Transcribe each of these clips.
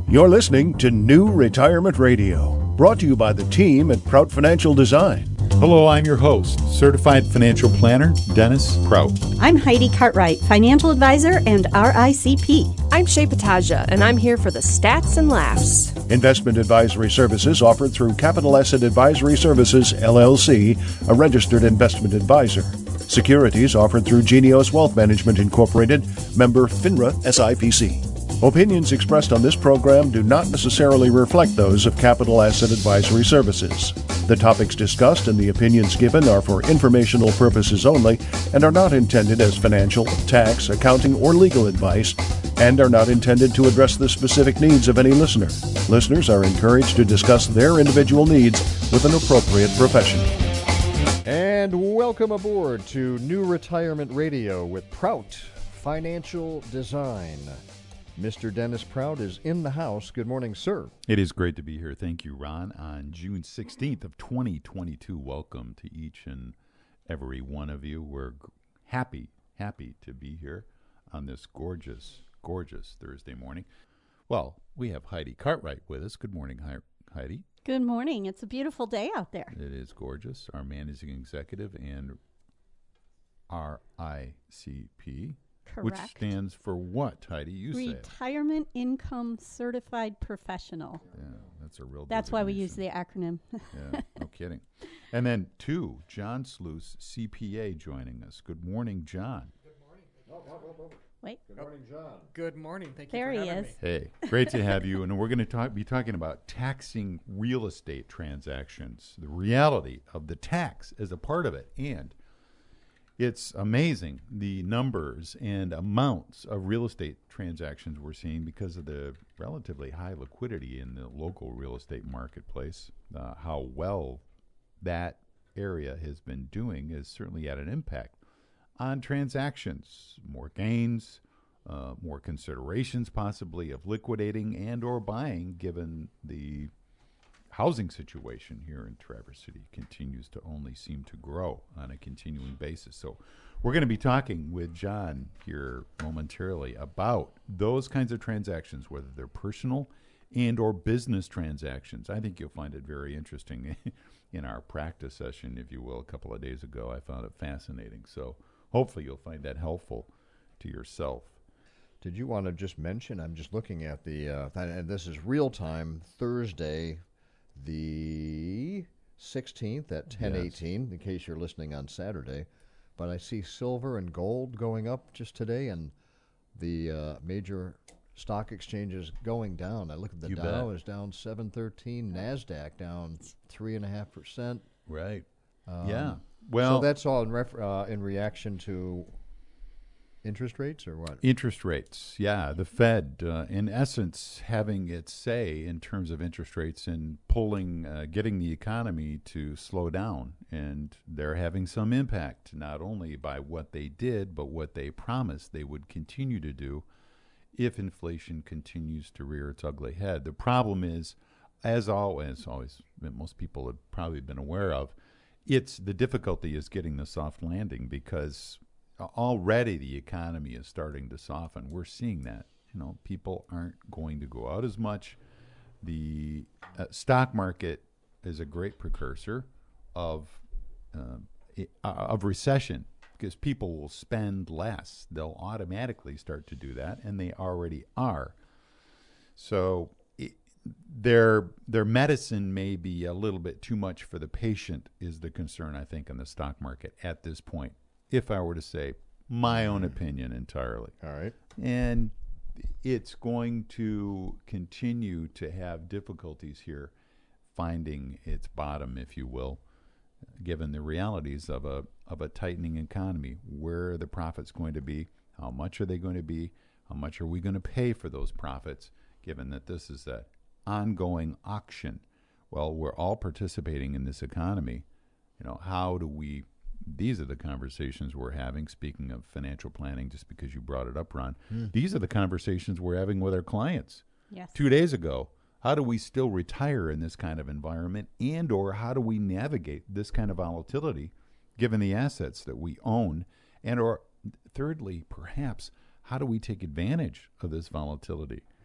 You're listening to New Retirement Radio, brought to you by the team at Prout Financial Design. Hello, I'm your host, Certified Financial Planner, Dennis Prout. I'm Heidi Cartwright, Financial Advisor and RICP. I'm Shay Pataja, and I'm here for the stats and laughs. Investment advisory services offered through Capital Asset Advisory Services, LLC, a registered investment advisor. Securities offered through Genios Wealth Management, Incorporated, member FINRA SIPC. Opinions expressed on this program do not necessarily reflect those of Capital Asset Advisory Services. The topics discussed and the opinions given are for informational purposes only and are not intended as financial, tax, accounting, or legal advice, and are not intended to address the specific needs of any listener. Listeners are encouraged to discuss their individual needs with an appropriate professional. And welcome aboard to New Retirement Radio with Prout Financial Design. Mr. Dennis Prout is in the house. Good morning, sir. It is great to be here. Thank you, Ron. On June 16th of 2022, welcome to each and every one of you. We're happy to be here on this gorgeous Thursday morning. Well, we have Heidi Cartwright with us. Good morning, Heidi. Good morning. It's a beautiful day out there. It is gorgeous. Our managing executive and RICP. Correct. Which stands for what, Heidi? You say it. Retirement Income Certified Professional. Yeah, that's a real That's why we use the acronym. Yeah, no kidding. And then John Sluice, CPA, joining us. Good morning, John. Good morning. Wait. Good morning, John. Good morning. Thank There you for he having is. me. Hey, great to have you. And we're going to be talking about taxing real estate transactions, the reality of the tax as a part of it. And it's amazing the numbers and amounts of real estate transactions we're seeing because of the relatively high liquidity in the local real estate marketplace. How well that area has been doing has certainly had an impact on transactions. More gains, more considerations possibly of liquidating and or buying, given the housing situation here in Traverse City continues to only seem to grow on a continuing basis. So we're going to be talking with John here momentarily about those kinds of transactions, whether they're personal and or business transactions. I think you'll find it very interesting in our practice session, if you will, a couple of days ago. I found it fascinating. So hopefully you'll find that helpful to yourself. Did you want to just mention, I'm just looking at the, and this is real-time, Thursday, the 16th at 10:18, in case you're listening on Saturday. But I see silver and gold going up just today, and the major stock exchanges going down. I look at the Dow is down 713, NASDAQ down 3.5%. Right. Yeah. Well, so that's all in reaction to interest rates or what? Interest rates, yeah. The Fed, in essence, having its say in terms of interest rates and getting the economy to slow down. And they're having some impact, not only by what they did, but what they promised they would continue to do if inflation continues to rear its ugly head. The problem is, as always, most people have probably been aware of, the difficulty is getting the soft landing because already the economy is starting to soften. We're seeing that. People aren't going to go out as much. The stock market is a great precursor of recession because people will spend less. They'll automatically start to do that, and they already are. So their medicine may be a little bit too much for the patient is the concern, I think, in the stock market at this point. If I were to say my own opinion entirely. All right. And it's going to continue to have difficulties here finding its bottom, if you will, given the realities of a tightening economy. Where are the profits going to be? How much are they going to be? How much are we going to pay for those profits, given that this is an ongoing auction? Well, we're all participating in this economy. How do we these are the conversations we're having, speaking of financial planning, just because you brought it up, Ron. These are the conversations we're having with our clients. Yes. 2 days ago, how do we still retire in this kind of environment, and or how do we navigate this kind of volatility given the assets that we own, and or thirdly, perhaps, how do we take advantage of this volatility?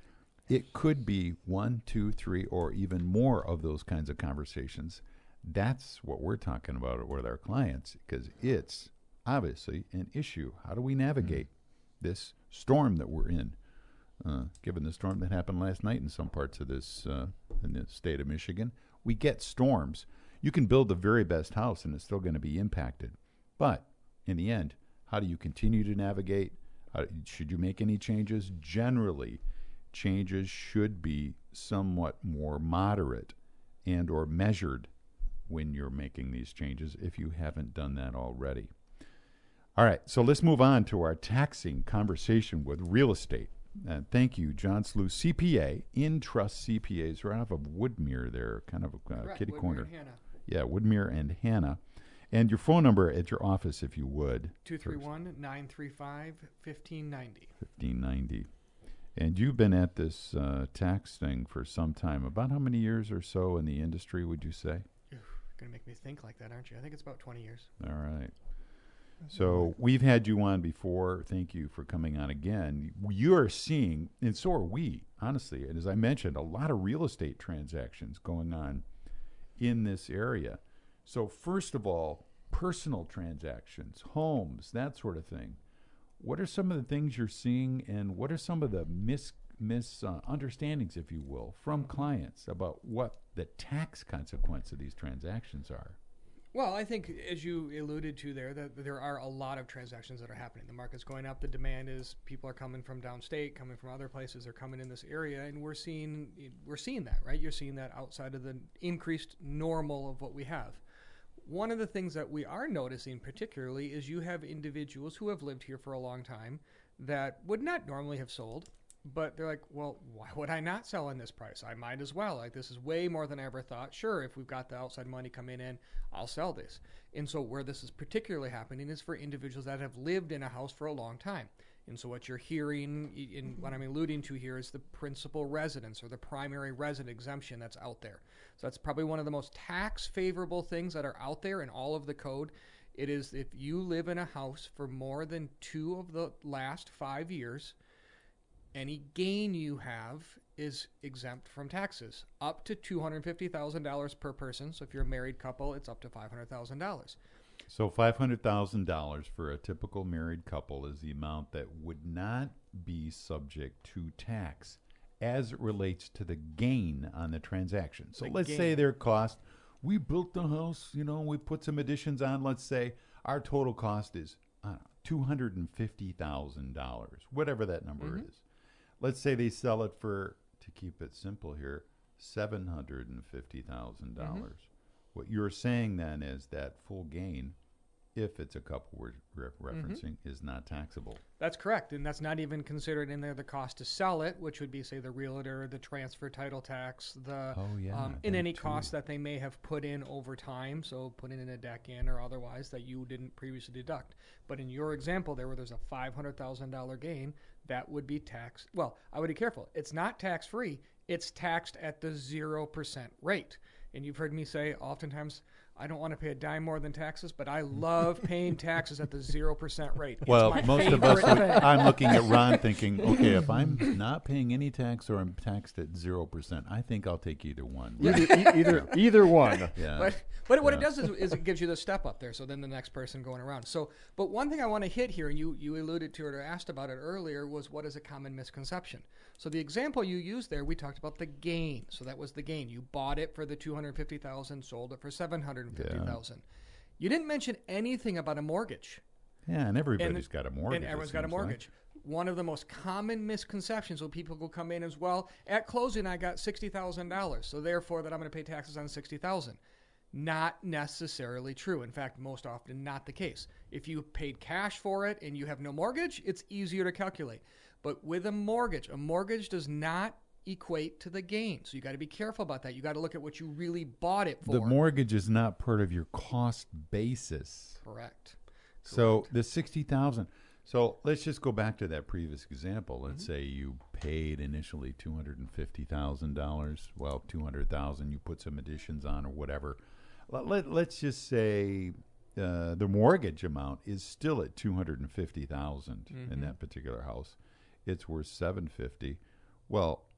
it could be 1, 2, 3, or even more of those kinds of conversations. That's what we're talking about with our clients, because it's obviously an issue. How do we navigate this storm that we're in? Given the storm that happened last night in some parts of this, in the state of Michigan, we get storms. You can build the very best house and it's still going to be impacted. But in the end, how do you continue to navigate? Should you make any changes? Generally, changes should be somewhat more moderate and or measured when you're making these changes, if you haven't done that already. All right, so let's move on to our taxing conversation with real estate. Thank you, John Slew, CPA, InTrust CPAs, right off of Woodmere there, kind of a kitty Woodmere corner. and Hannah. Yeah, Woodmere and Hannah. And your phone number at your office, if you would. 231-935-1590. 1590. And you've been at this tax thing for some time. About how many years or so in the industry, would you say? You're going to make me think like that, aren't you? I think it's about 20 years. All right. So we've had you on before. Thank you for coming on again. You are seeing, and so are we, honestly, and as I mentioned, a lot of real estate transactions going on in this area. So first of all, personal transactions, homes, that sort of thing. What are some of the things you're seeing, and what are some of the misunderstandings, if you will, from clients about what the tax consequence of these transactions are? Well, I think, as you alluded to there, that there are a lot of transactions that are happening. The market's going up. The demand is people are coming from downstate, coming from other places. They're coming in this area, and we're seeing that, right? You're seeing that outside of the increased normal of what we have. One of the things that we are noticing particularly is you have individuals who have lived here for a long time that would not normally have sold, but they're like, well, why would I not sell in this price? I might as well. Like, this is way more than I ever thought. Sure, if we've got the outside money coming in, I'll sell this. And so where this is particularly happening is for individuals that have lived in a house for a long time. And so what you're hearing, and what I'm alluding to here, is the principal residence or the primary resident exemption that's out there. So that's probably one of the most tax favorable things that are out there in all of the code. It is if you live in a house for more than 2 of the last 5 years, any gain you have is exempt from taxes, up to $250,000 per person. So if you're a married couple, it's up to $500,000. So $500,000 for a typical married couple is the amount that would not be subject to tax as it relates to the gain on the transaction. So let's say their cost, we built the house, we put some additions on. Let's say our total cost is $250,000, whatever that number is. Let's say they sell it for, to keep it simple here, $750,000. What you're saying then is that full gain, if it's a couple we're referencing, is not taxable. That's correct. And that's not even considered in there the cost to sell it, which would be, say, the realtor, the transfer title tax, and any costs that they may have put in over time. So putting in a deck in or otherwise that you didn't previously deduct. But in your example there, where there's a $500,000 gain, that would be taxed. Well, I would be careful. It's not tax-free. It's taxed at the 0% rate. And you've heard me say oftentimes, I don't want to pay a dime more than taxes, but I love paying taxes at the 0% rate. Well, most of us, I'm looking at Ron thinking, okay, if I'm not paying any tax or I'm taxed at 0%, I think I'll take either one. Right? Either one. Yeah. But what it does is it gives you the step up there, so then the next person going around. So, but one thing I want to hit here, and you alluded to it or asked about it earlier, was what is a common misconception? So the example you used there, we talked about the gain. So that was the gain. You bought it for the $250,000, sold it for $750,000. You didn't mention anything about a mortgage. Yeah, and everybody's got a mortgage. And everyone's got a mortgage. One of the most common misconceptions when people will come in as well, at closing I got $60,000, so therefore that I'm going to pay taxes on $60,000. Not necessarily true. In fact, most often not the case. If you paid cash for it and you have no mortgage, it's easier to calculate. But with a mortgage does not equate to the gain. So you got to be careful about that. You got to look at what you really bought it for. The mortgage is not part of your cost basis. Correct. So the $60,000. So let's just go back to that previous example. Let's say you paid initially $250,000. Well, $200,000. You put some additions on or whatever. Let's just say the mortgage amount is still at $250,000 in that particular house. It's worth $750,000. Well,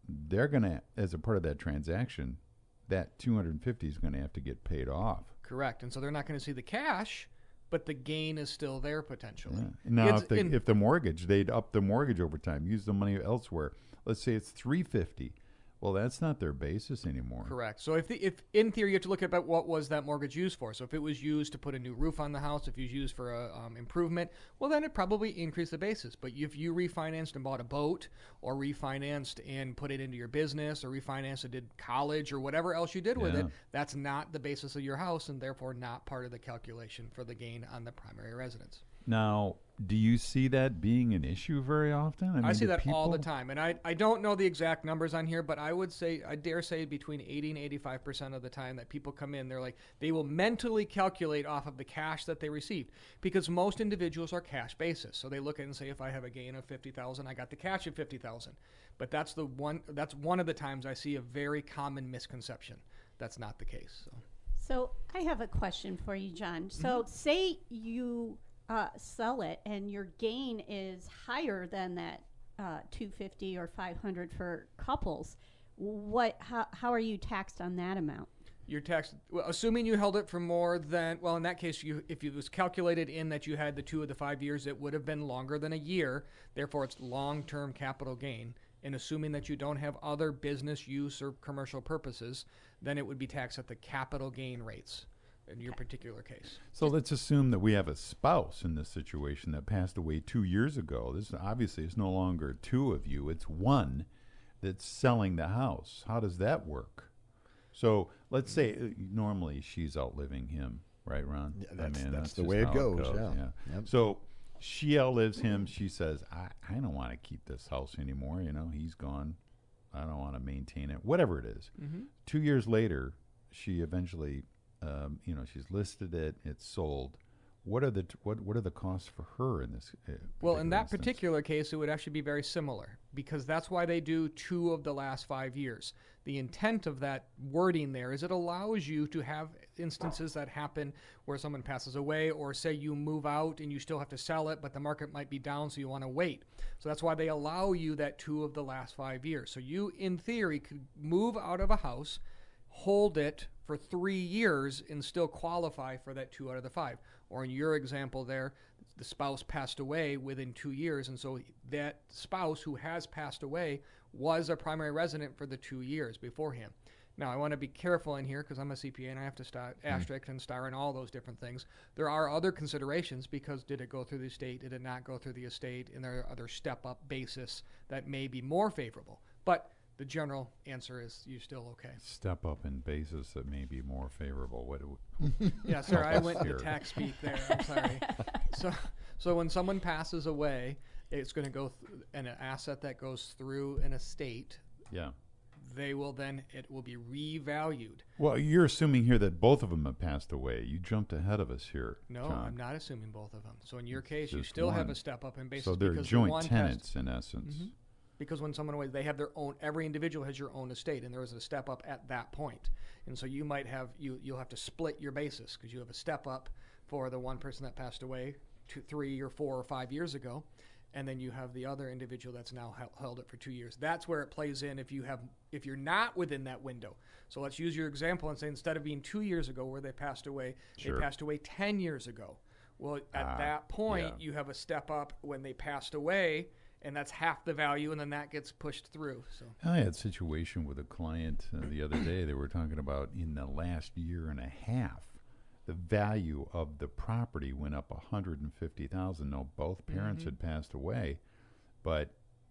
they're going to, as a part of that transaction, that $250 is going to have to get paid off. Correct. And so they're not going to see the cash, but the gain is still there potentially. Yeah. Now, if the mortgage, they'd up the mortgage over time, use the money elsewhere. Let's say it's $350. Well, that's not their basis anymore. Correct. So if in theory, you have to look at what was that mortgage used for. So if it was used to put a new roof on the house, if it was used for a improvement, well, then it probably increased the basis. But if you refinanced and bought a boat, or refinanced and put it into your business, or refinanced and did college, or whatever else you did with it, that's not the basis of your house, and therefore not part of the calculation for the gain on the primary residence. Now, do you see that being an issue very often? I see that all the time. And I don't know the exact numbers on here, but I dare say between 80 and 85% of the time that people come in, they will mentally calculate off of the cash that they received, because most individuals are cash basis. So they look at it and say, if I have a gain of $50,000, I got the cash of $50,000. But that's one of the times I see a very common misconception. That's not the case. So I have a question for you, John. So say you sell it and your gain is higher than that $250 or $500 for couples. How are you taxed on that amount? You're taxed, assuming you held it for more than, well, in that case, if it was calculated in that you had the 2 of the 5 years, it would have been longer than a year. Therefore, it's long-term capital gain. And assuming that you don't have other business use or commercial purposes, then it would be taxed at the capital gain rates in your particular case. So let's assume that we have a spouse in this situation that passed away 2 years ago. This obviously is no longer 2 of you. It's 1 that's selling the house. How does that work? So let's say normally she's outliving him, right, Ron? Yeah, that's the just way it how goes. Yeah. Yep. So she outlives him. She says, I don't want to keep this house anymore. He's gone. I don't want to maintain it. Whatever it is. 2 years later, she eventually... she's listed it. It's sold. What are the costs for her in this? Well, in that particular case, it would actually be very similar, because that's why they do 2 of the last 5 years. The intent of that wording there is it allows you to have instances that happen where someone passes away, or say you move out and you still have to sell it, but the market might be down, so you want to wait. So that's why they allow you that 2 of the last 5 years. So you, in theory, could move out of a house, hold it for 3 years, and still qualify for that 2 out of the 5. Or in your example there, the spouse passed away within 2 years, and so that spouse who has passed away was a primary resident for the 2 years beforehand. Now, I want to be careful in here, because I'm a CPA and I have to start asterisk and star and all those different things. There are other considerations, because did it go through the estate, did it not go through the estate, and there are other step-up basis that may be more favorable. But the general answer is you're still okay. Step up in basis that may be more favorable. Yeah, sir, I went into tax speak there. I'm sorry. So when someone passes away, it's going to go an asset that goes through an estate. Yeah. It will be revalued. Well, you're assuming here that both of them have passed away. You jumped ahead of us here. No, John. I'm not assuming both of them. So in your case, you Just still have one. a step up in basis. So they're because joint one tenants in essence. Because when someone away, they have their own. Every individual has your own estate, and there is a step up at that point. And so you might have you'll have to split your basis, because you have a step up for the one person that passed away 2, 3, or 4 or 5 years ago, and then you have the other individual that's now held it for 2 years. That's where it plays in if you're not within that window. So let's use your example and say instead of being 2 years ago where they passed away, Sure. they passed away 10 years ago. Well, at that point, you have a step up when they passed away, and that's half the value, and then that gets pushed through. So I had a situation with a client the other day. They were talking about in the last year and a half, the value of the property went up $150,000. No, both parents had passed away, but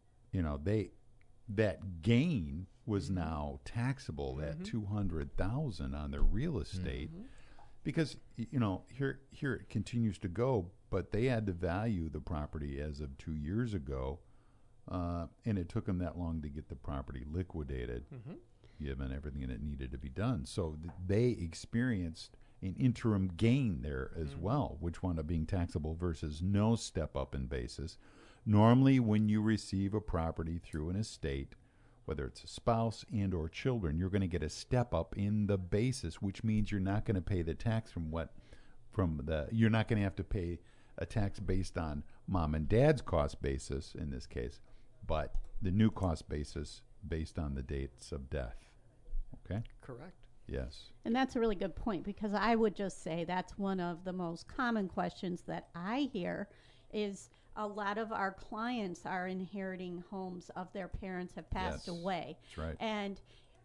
that gain was now taxable at $200,000 on their real estate, because here it continues to go. But they had to value the property as of 2 years ago, and it took them that long to get the property liquidated, given everything that needed to be done. So they experienced an interim gain there as well, which wound up being taxable versus no step up in basis. Normally, when you receive a property through an estate, whether it's a spouse and or children, you're going to get a step up in the basis, which means you're not going to pay the tax you're not going to have to pay a tax based on mom and dad's cost basis in this case, but the new cost basis based on the dates of death. Okay? Correct. Yes. And that's a really good point, because I would just say that's one of the most common questions that I hear is a lot of our clients are inheriting homes of their parents have passed Yes. away. That's right. And,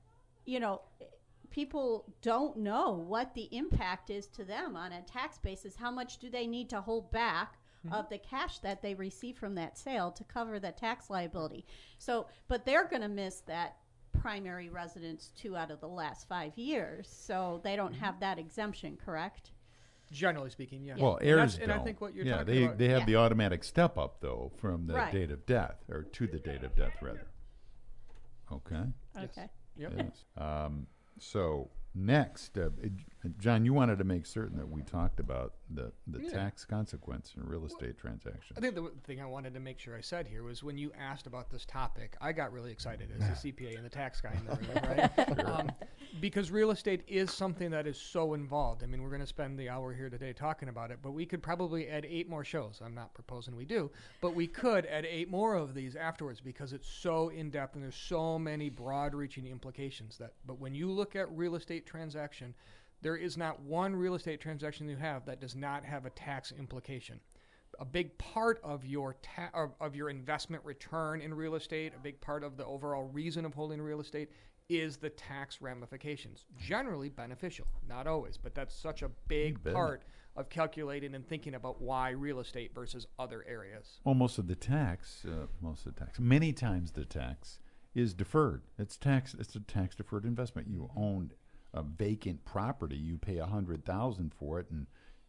people don't know what the impact is to them on a tax basis. How much do they need to hold back of the cash that they receive from that sale to cover the tax liability? So, but they're going to miss that primary residence 2 out of the last 5 years. So they don't have that exemption, correct? Generally speaking, yeah. Well, And heirs that's- don't. and I think what you're yeah, talking about. they have Yeah. the automatic step up though from the Right. date of death, or to the date of death rather. Okay. Okay. Yep. Yes. So next, John, you wanted to make certain that we talked about the Yeah. tax consequence in real estate transactions. I think the thing I wanted to make sure I said here was when you asked about this topic, I got really excited as a CPA and the tax guy in the room, right? Because real estate is something that is so involved. I mean, we're going to spend the hour here today talking about it, but we could probably add 8 more shows. I'm not proposing we do, but we could add 8 more of these afterwards because it's so in-depth and there's so many broad-reaching implications that. But when you look at real estate transaction, there is not one real estate transaction you have that does not have a tax implication. A big part of your of your investment return in real estate, a big part of the overall reason of holding real estate is the tax ramifications. Generally beneficial, not always, but that's such a big bet. part of calculating and thinking about why real estate versus other areas. Well, most of the tax, many times the tax is deferred. It's a tax deferred investment. You own a vacant property, you pay $100,000 for it, and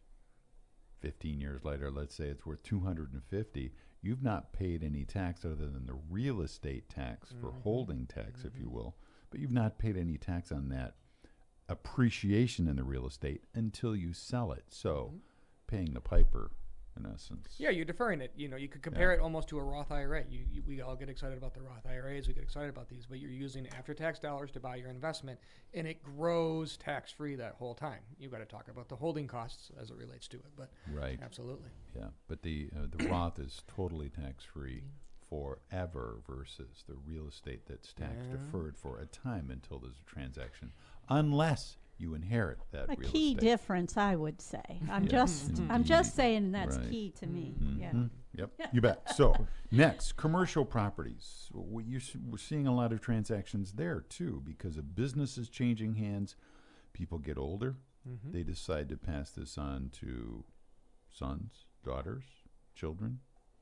15 years later, let's say it's worth $250. You've not paid any tax other than the real estate tax for holding tax, if you will, but you've not paid any tax on that appreciation in the real estate until you sell it. So, paying the piper, in essence. Yeah, you're deferring it. You know, you could compare it almost to a Roth IRA. We all get excited about the Roth IRAs. We get excited about these, but you're using after-tax dollars to buy your investment, and it grows tax-free that whole time. You've got to talk about the holding costs as it relates to it, but Right. absolutely. Yeah, but the Roth is totally tax-free forever versus the real estate that's tax deferred for a time until there's a transaction, unless you inherit that A real key estate. difference, I would say. I'm Yes, I'm just saying that's Right. key to me. Yeah. Yep, you bet. So next, commercial properties. We're seeing a lot of transactions there too because of businesses changing hands. People get older. They decide to pass this on to sons, daughters, children,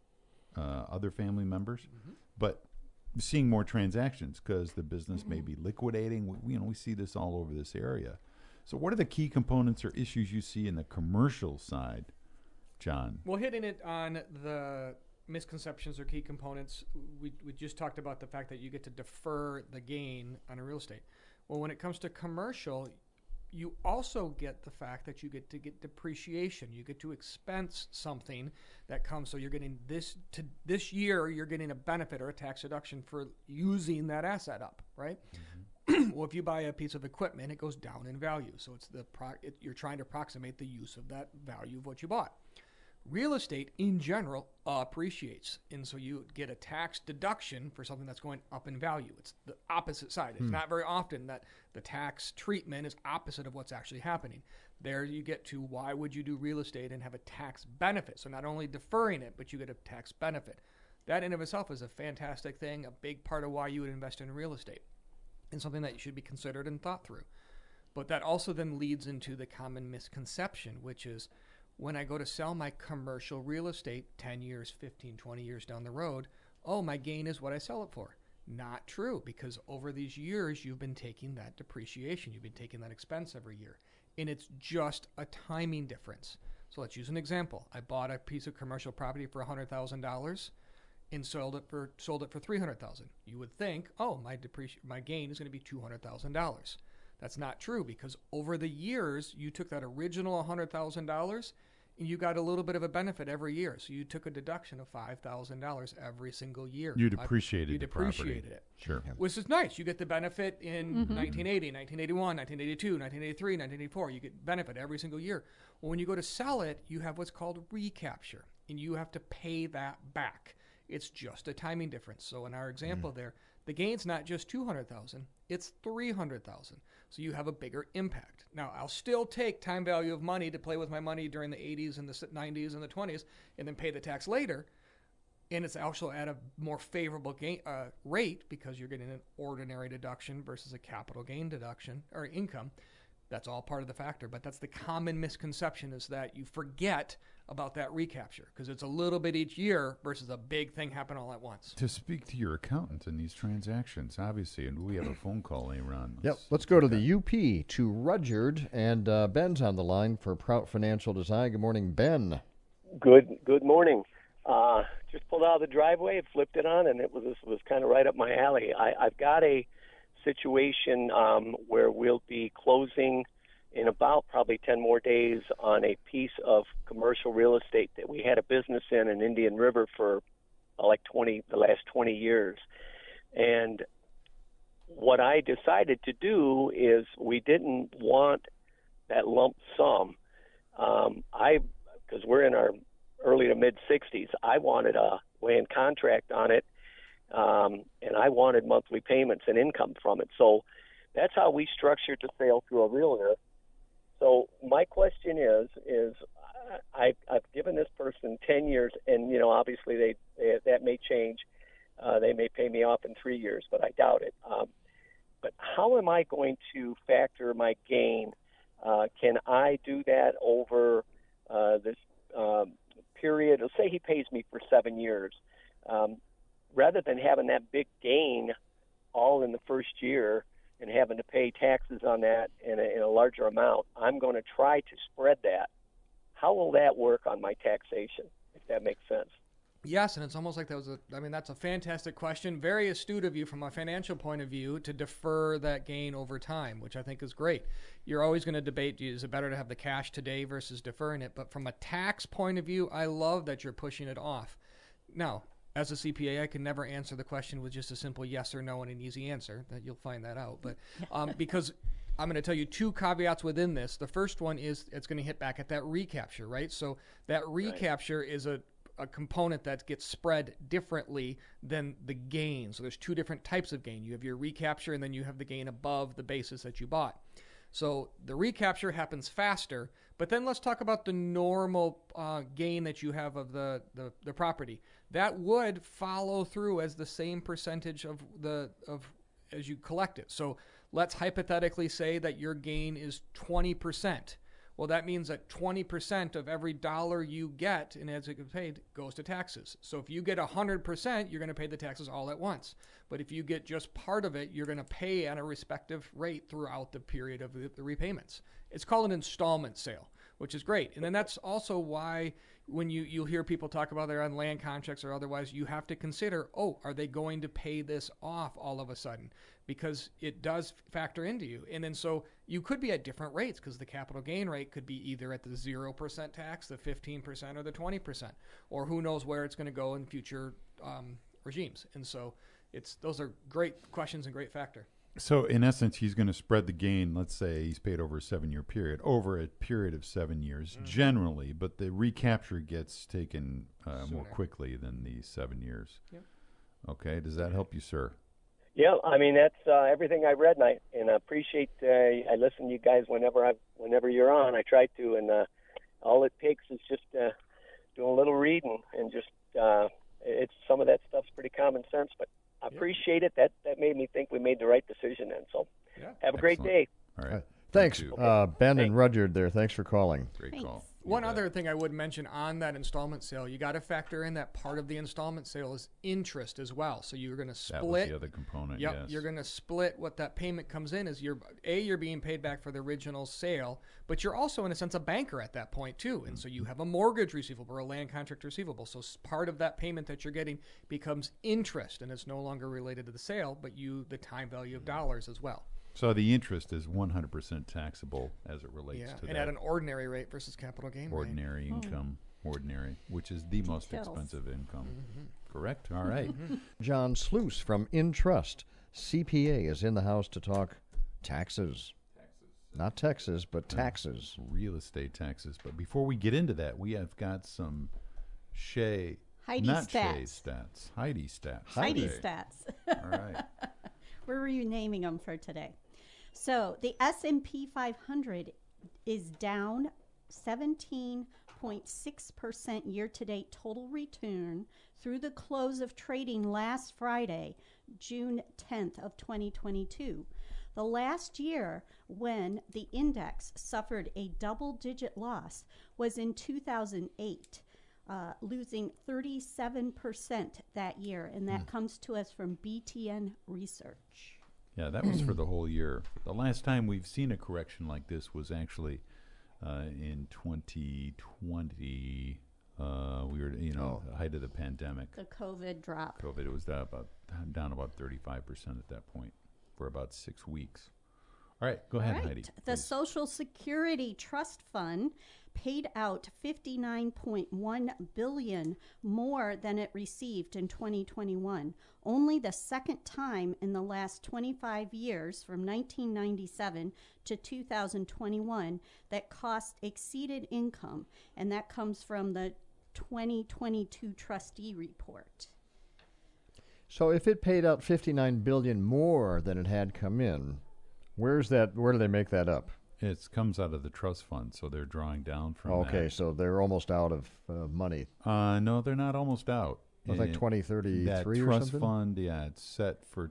other family members. But seeing more transactions because the business may be liquidating. We see this all over this area. So what are the key components or issues you see in the commercial side, John? Well, hitting it on the misconceptions or key components, we just talked about the fact that you get to defer the gain on a real estate. Well, when it comes to commercial, you also get the fact that you get to get depreciation. You get to expense something that comes. So you're getting this year, you're getting a benefit or a tax deduction for using that asset up, right? Well, if you buy a piece of equipment, it goes down in value. So it's you're trying to approximate the use of that value of what you bought. Real estate, in general, appreciates. And so you get a tax deduction for something that's going up in value. It's the opposite side. It's not very often that the tax treatment is opposite of what's actually happening. There you get to why would you do real estate and have a tax benefit? So not only deferring it, but you get a tax benefit. That in of itself is a fantastic thing, a big part of why you would invest in real estate, and something that should be considered and thought through. But that also then leads into the common misconception, which is when I go to sell my commercial real estate 10 years, 15, 20 years down the road, oh, my gain is what I sell it for. Not true, because over these years, you've been taking that depreciation. You've been taking that expense every year. And it's just a timing difference. So let's use an example. I bought a piece of commercial property for $100,000 and sold it for $300,000. You would think, oh, my gain is going to be $200,000. That's not true, because over the years you took that original $100,000 and you got a little bit of a benefit every year. So you took a deduction of $5,000 every single year. You depreciated You the property. depreciated it. Sure. Which is nice. You get the benefit in 1980, 1981, 1982, 1983, 1984. You get benefit every single year. Well, when you go to sell it, you have what's called recapture, and you have to pay that back. It's just a timing difference. So in our example there, the gain's not just 200,000, it's 300,000. So you have a bigger impact. Now, I'll still take time value of money to play with my money during the 80s and the 90s and the 20s and then pay the tax later. And it's also at a more favorable rate because you're getting an ordinary deduction versus a capital gain deduction or income. That's all part of the factor. But that's the common misconception, is that you forget about that recapture because it's a little bit each year versus a big thing happen all at once. To speak to your accountant in these transactions, obviously, and we have a phone call later on. Yep. Let's go to the UP to Rudyard, and Ben's on the line for Prout Financial Design. Good morning, Ben. Good morning. Just pulled out of the driveway, flipped it on, and this was kind of right up my alley. I've got a situation where we'll be closing in about probably 10 more days on a piece of commercial real estate that we had a business in Indian River for the last 20 years. And what I decided to do is we didn't want that lump sum. Because we're in our early to mid 60s, I wanted a land contract on it, and I wanted monthly payments and income from it. So that's how we structured the sale through a realtor. So my question is I've given this person 10 years, and obviously they that may change. They may pay me off in 3 years, but I doubt it. But how am I going to factor my gain? Can I do that over this period? Let's say he pays me for 7 years. Rather than having that big gain all in the first year and having to pay taxes on that in a larger amount, I'm going to try to spread that. How will that work on my taxation, if that makes sense? Yes, and it's almost like that's a fantastic question. Very astute of you from a financial point of view to defer that gain over time, which I think is great. You're always going to debate, is it better to have the cash today versus deferring it? But from a tax point of view, I love that you're pushing it off. Now, as a CPA, I can never answer the question with just a simple yes or no and an easy answer. That you'll find that out. But because I'm going to tell you two caveats within this. The first one is it's going to hit back at that recapture, right? So that recapture is a component that gets spread differently than the gain. So there's two different types of gain. You have your recapture, and then you have the gain above the basis that you bought. So the recapture happens faster, but then let's talk about the normal gain that you have of the property. That would follow through as the same percentage of as you collect it. So let's hypothetically say that your gain is 20%. Well, that means that 20% of every dollar you get, and as it gets paid, goes to taxes. So if you get 100%, you're going to pay the taxes all at once. But if you get just part of it, you're going to pay at a respective rate throughout the period of the repayments. It's called an installment sale, which is great. And then that's also why when you'll hear people talk about they're on land contracts or otherwise, you have to consider, are they going to pay this off all of a sudden? Because it does factor into you. And then so you could be at different rates because the capital gain rate could be either at the 0% tax, the 15%, or the 20%, or who knows where it's going to go in future regimes. And so those are great questions and great factor. So in essence, he's going to spread the gain. Let's say he's paid over a 7-year period, over a period of 7 years generally, but the recapture gets taken more quickly than the 7 years. Yep. Okay. Does that help you, sir? Yeah, I mean that's everything I read, and I appreciate. I listen to you guys whenever you're on. I try to, and all it takes is just doing a little reading, and just it's some of that stuff's pretty common sense. But I appreciate it. That made me think we made the right decision. Then, so have a great day. All right. Thanks, Ben and Rudyard there. Thanks for calling. Great call. One other thing I would mention on that installment sale, you got to factor in that part of the installment sale is interest as well. So you're going to split. That was the other component, Yep, yes. You're going to split what that payment comes in is you're being paid back for the original sale, but you're also in a sense a banker at that point too. And so you have a mortgage receivable or a land contract receivable. So part of that payment that you're getting becomes interest, and it's no longer related to the sale, but the time value of dollars as well. So the interest is 100% taxable as it relates to and that. at an ordinary rate versus capital gain ordinary rate. income, which is the most expensive income. Correct? All right. John Sluice from Intrust CPA is in the house to talk taxes. Not Texas, but taxes. Real estate taxes. But before we get into that, we have got some Shea Heidi Not Stats. Shay Stats. Heidi Stats. Heidi today. Stats. All right. We're renaming them for today. So the S&P 500 is down 17.6% year-to-date total return through the close of trading last Friday, June 10th of 2022. The last year when the index suffered a double-digit loss was in 2008. Losing 37% that year, and that comes to us from BTN Research. Yeah, that was for the whole year. The last time we've seen a correction like this was actually in 2020. We were, the height of the pandemic. The COVID drop. COVID, it was down about 35% at that point for about 6 weeks. All right, go ahead, Heidi. The please. Social Security Trust Fund paid out $59.1 billion more than it received in 2021. Only the second time in the last 25 years, from 1997 to 2021, that cost exceeded income, and that comes from the 2022 trustee report. So if it paid out $59 billion more than it had come in, where do they make that up? It comes out of the trust fund, so they're drawing down from Okay, that. so they're almost out of money. No, they're not almost out. It was like 2033 that or trust something? fund, it's set for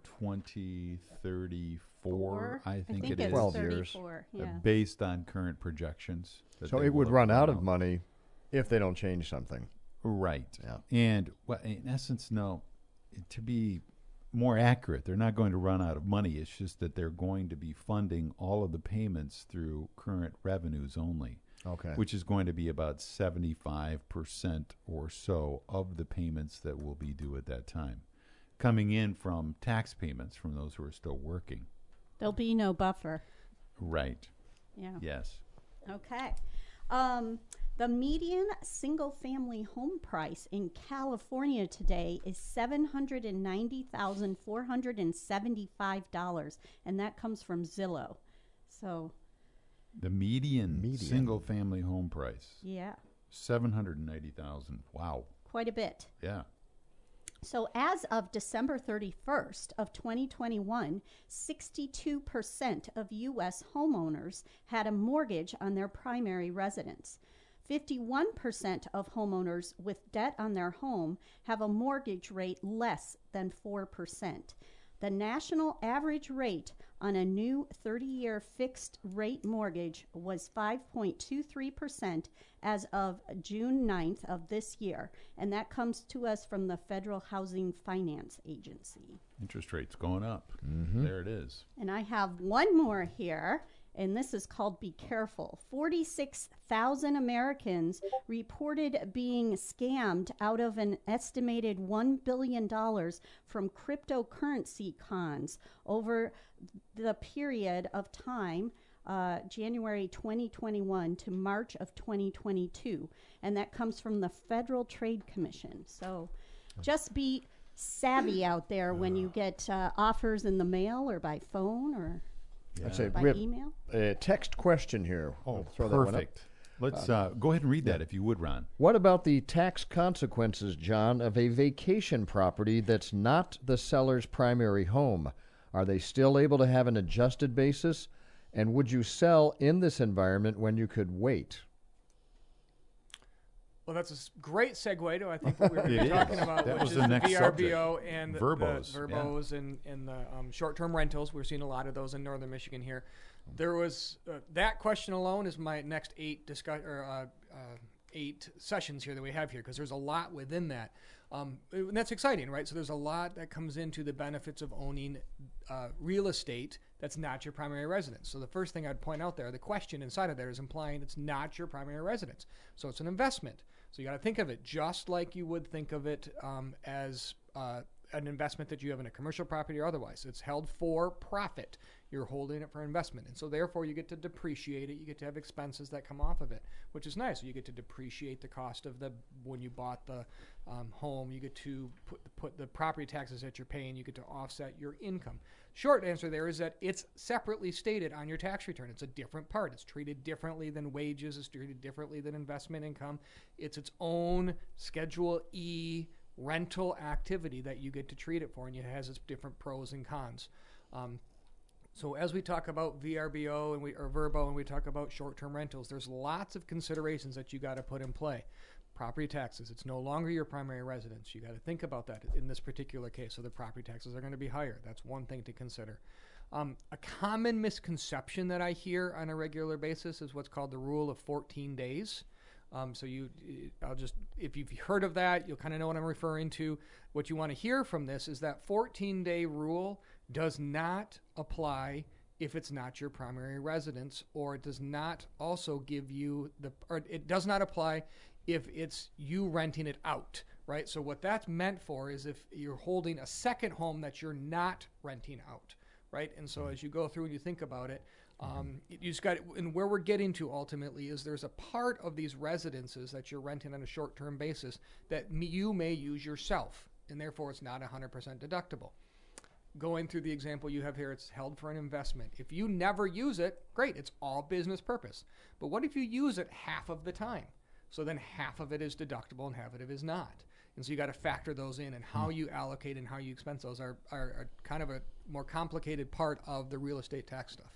2034, I think it is. 12 years. 34, yeah. Based on current projections. that So they it would will run have out run of money if they don't change something. Right. Yeah. And in essence, no, to be more accurate, they're not going to run out of money. It's just that they're going to be funding all of the payments through current revenues only. Okay. Which is going to be about 75% or so of the payments that will be due at that time, coming in from tax payments from those who are still working. There'll be no buffer. Right. Yeah. Yes. Okay. The median single-family home price in California today is $790,475, and that comes from Zillow. So, The median single-family home price, yeah, $790,000. Wow. quite a bit. Yeah. So as of December 31st of 2021, 62% of U.S. homeowners had a mortgage on their primary residence. 51% of homeowners with debt on their home have a mortgage rate less than 4%. The national average rate on a new 30-year fixed rate mortgage was 5.23% as of June 9th of this year, and that comes to us from the Federal Housing Finance Agency. Interest rates going up. There it is. And I have one more here, and this is called Be Careful. 46,000 Americans reported being scammed out of an estimated $1 billion from cryptocurrency cons over the period of time, January 2021 to March of 2022. And that comes from the Federal Trade Commission. So just be savvy out there when you get offers in the mail or by phone or I'd say by we have email. a text question here. Oh, Throw that one up. perfect. Let's go ahead and read that if you would, Ron. What about the tax consequences, John, of a vacation property that's not the seller's primary home? Are they still able to have an adjusted basis? And would you sell in this environment when you could wait? Well, that's a great segue to, I think, what we were It is. talking about, That which was is the next VRBO subject. and the Verbos, verbos and the short-term rentals. We're seeing a lot of those in northern Michigan here. There was that question alone is my next 8 sessions here that we have here, because there's a lot within that. And that's exciting, right? So there's a lot that comes into the benefits of owning real estate that's not your primary residence. So the first thing I'd point out there, the question inside of there is implying it's not your primary residence. So it's an investment. So you got to think of it just like you would think of it as an investment that you have in a commercial property or otherwise. It's held for profit. You're holding it for investment. And so therefore you get to depreciate it. You get to have expenses that come off of it, which is nice. So you get to depreciate the cost of when you bought the home. You get to put the property taxes that you're paying. You get to offset your income. Short answer there is that it's separately stated on your tax return. It's a different part. It's treated differently than wages. It's treated differently than investment income. It's its own Schedule E rental activity that you get to treat it for, and it has its different pros and cons. So as we talk about VRBO or VRBO and we talk about short-term rentals, there's lots of considerations that you got to put in play. Property taxes, it's no longer your primary residence. You got to think about that in this particular case. So the property taxes are going to be higher. That's one thing to consider. A common misconception that I hear on a regular basis is what's called the rule of 14 days. If you've heard of that, you'll kind of know what I'm referring to. What you want to hear from this is that 14-day rule does not apply if it's not your primary residence, or it does not also give you it does not apply if it's you renting it out, right? So what that's meant for is if you're holding a second home that you're not renting out, right? And so as you go through and you think about it, you just got, and where we're getting to ultimately is there's a part of these residences that you're renting on a short-term basis that you may use yourself, and therefore it's not 100% deductible. Going through the example you have here, it's held for an investment. If you never use it, great, it's all business purpose. But what if you use it half of the time? So then half of it is deductible and half of it is not. And so you got to factor those in, and how you allocate and how you expense those are kind of a more complicated part of the real estate tax stuff.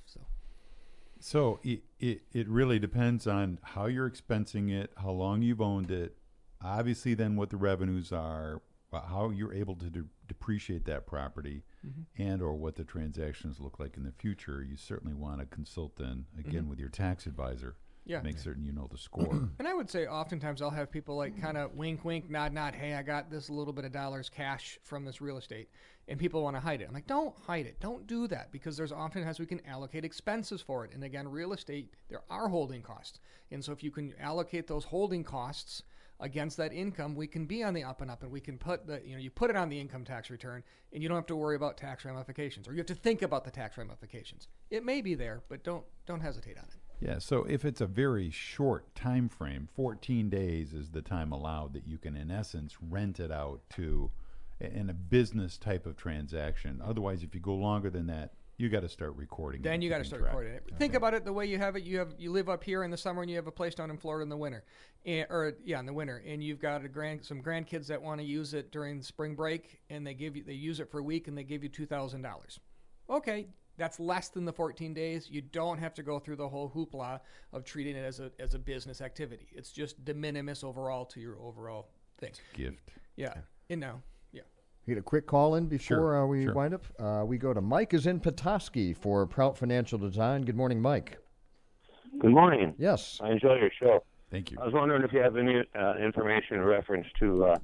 So it really depends on how you're expensing it, how long you've owned it, obviously then what the revenues are, how you're able to depreciate that property, and or what the transactions look like in the future. You certainly want to consult then, again, with your tax advisor. Yeah. Make certain you know the score. And I would say oftentimes I'll have people like kind of wink, wink, nod, nod. Hey, I got this little bit of dollars cash from this real estate. And people want to hide it. I'm like, don't hide it. Don't do that, because there's oftentimes we can allocate expenses for it. And again, real estate, there are holding costs. And so if you can allocate those holding costs against that income, we can be on the up and up, and we can put you put it on the income tax return, and you don't have to worry about tax ramifications, or you have to think about the tax ramifications. It may be there, but don't hesitate on it. Yeah, so if it's a very short time frame, 14 days is the time allowed that you can, in essence, rent it out to in a business type of transaction. Otherwise, if you go longer than that, you got to start recording it. Then you got to start recording it. Think about it the way you have it. You live up here in the summer, and you have a place down in Florida in the winter, in the winter, and you've got some grandkids that want to use it during spring break, and they use it for a week, and they give you $2,000. Okay. That's less than the 14 days. You don't have to go through the whole hoopla of treating it as a business activity. It's just de minimis overall to your overall thing. It's a gift. Yeah. And now, yeah. We get a quick call in before we Sure. wind up. We go to Mike is in Petoskey for Prout Financial Design. Good morning, Mike. Good morning. Yes. I enjoy your show. Thank you. I was wondering if you have any information in reference to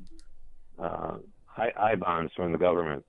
I-bonds from the government.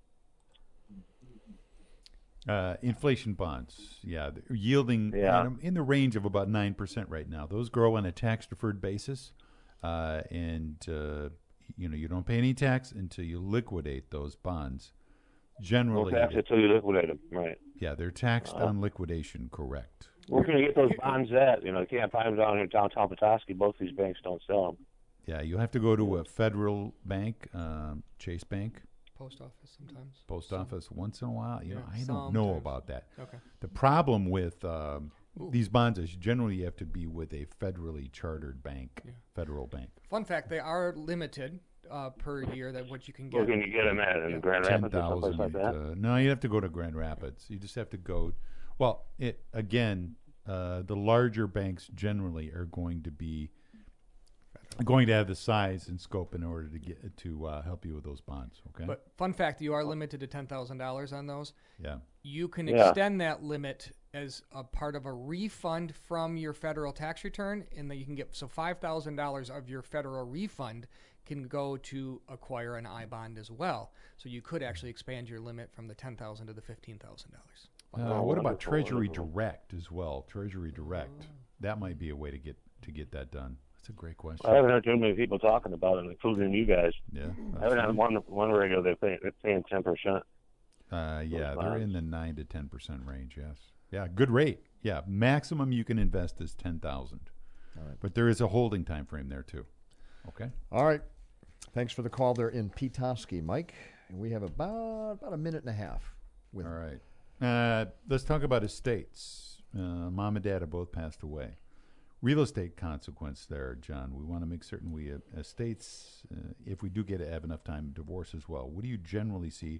Inflation bonds, they're yielding in the range of about 9% right now. Those grow on a tax-deferred basis, and you don't pay any tax until you liquidate those bonds. Generally, no tax until you liquidate them, right? Yeah, they're taxed on liquidation, correct. Where can you get those bonds at? You can't find them down here in downtown Petoskey. Both these banks don't sell them. Yeah, you have to go to a federal bank, Chase Bank. Post office sometimes. Post office once in a while. I don't sometimes. know about that. Okay. The problem with these bonds is generally you have to be with a federally chartered bank, federal bank. Fun fact, they are limited per year that what you can get. Where can you get them at? In Grand Rapids or someplace like that? No, you have to go to Grand Rapids. You just have to go. Well, the larger banks generally are going to have the size and scope in order to get to help you with those bonds. Okay. But fun fact, you are limited to $10,000 on those. Yeah. You can extend that limit as a part of a refund from your federal tax return, and then you can get $5,000 of your federal refund can go to acquire an I-bond as well. So you could actually expand your limit from the $10,000 to the $15,000. What about Treasury Direct as well? Treasury Direct, that might be a way to get that done. That's a great question. I haven't heard too many people talking about it, including you guys. Yeah. I haven't had one radio they're paying 10%. Yeah, they're in the 9 to 10% range. Yes. Yeah, good rate. Yeah, maximum you can invest is $10,000. All right. But there is a holding time frame there too. Okay. All right. Thanks for the call there in Petoskey, Mike. And we have about a minute and a half. All right. Let's talk about estates. Mom and Dad have both passed away. Real estate consequence there, John. We want to make certain we have estates, if we do have enough time, divorce as well. What do you generally see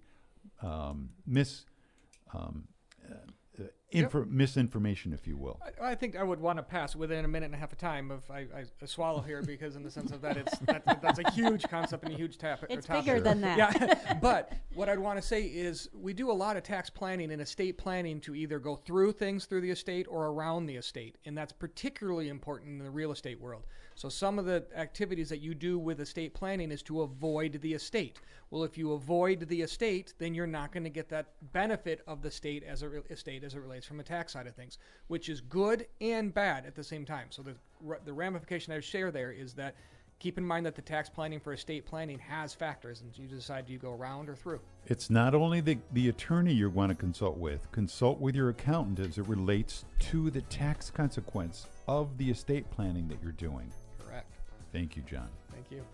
misinformation, if you will? I think I would want to pass within a minute and a half of time if I swallow here, because in the sense of that that's a huge concept and a huge topic. It's bigger than that. Yeah, but what I'd want to say is we do a lot of tax planning and estate planning to either go through things through the estate or around the estate, and that's particularly important in the real estate world. So some of the activities that you do with estate planning is to avoid the estate. Well, if you avoid the estate, then you're not going to get that benefit of the estate as it relates from a tax side of things, which is good and bad at the same time. So the ramification I share there is that keep in mind that the tax planning for estate planning has factors, and you decide do you go around or through. It's not only the attorney you want to consult with your accountant as it relates to the tax consequence of the estate planning that you're doing. Correct. Thank you, John. Thank you.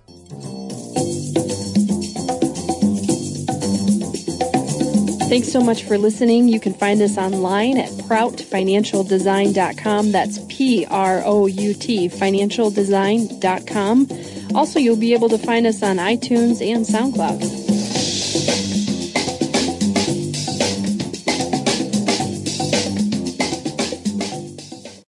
Thanks so much for listening. You can find us online at proutfinancialdesign.com. That's PROUT, financialdesign.com. Also, you'll be able to find us on iTunes and SoundCloud.